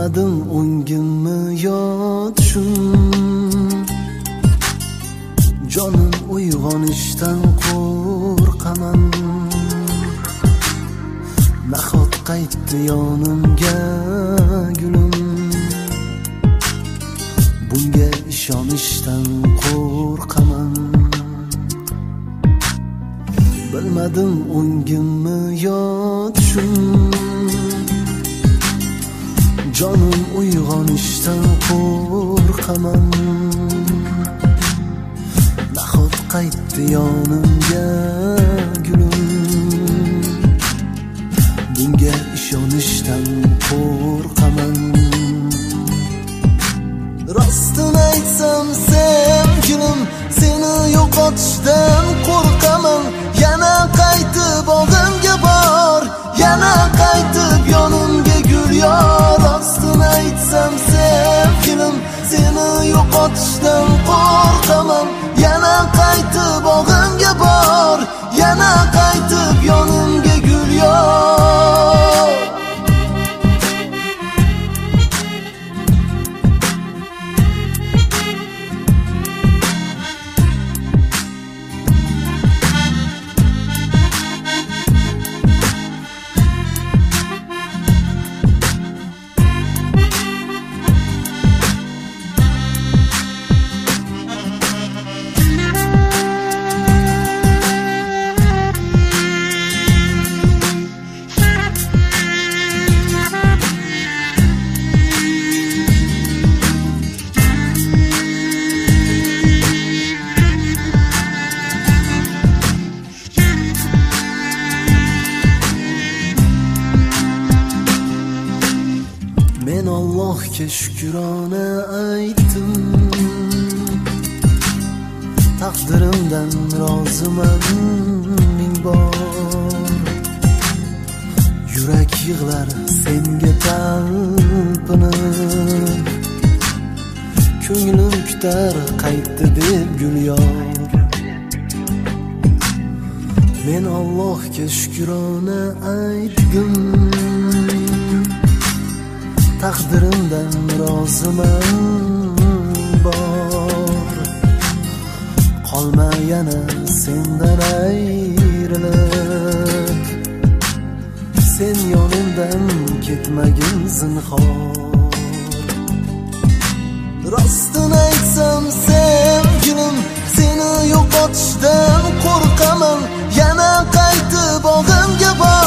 Bilmadim o'ngimmi yo tushim, jonim uyg'onishdan qo'rqaman. Nahot qaytdi yonimga gulim, bunga ishonishdan qo'rqaman. Bilmadim o'ngimmi yo tushim, jonim uyg'onishdan qo'rqaman. Nahot qaytdi yonimga gulim, bunga ishonishdan qo'rqaman. Rostini aytsam sevgilim, seni yo'qotishdan qo'rqaman. Yana qaytib og'imga bor, yana qaytib yonimga gul yor. Rostini aytsam sevgilim, seni yo'qotishdan qo'rqaman. Yana qaytib og'imga bor, yana qaytib yonimga gul yor. Men Allohga shukrona aytdim, taqdirimdan roziman ming bor. Yurak yig'lar senga talpinib, ko'nglim kutar qaytdi deb gul yor. Men Allohga shukrona aytdim, taqdirimdan roziman bor. Qolma yana sendan ayrilib, sen yonimdan ketmagin zinhor. Rostini aytsam sevgilim, seni yo'qotishdan qo'rqaman. Yana qaytib og'imga bor,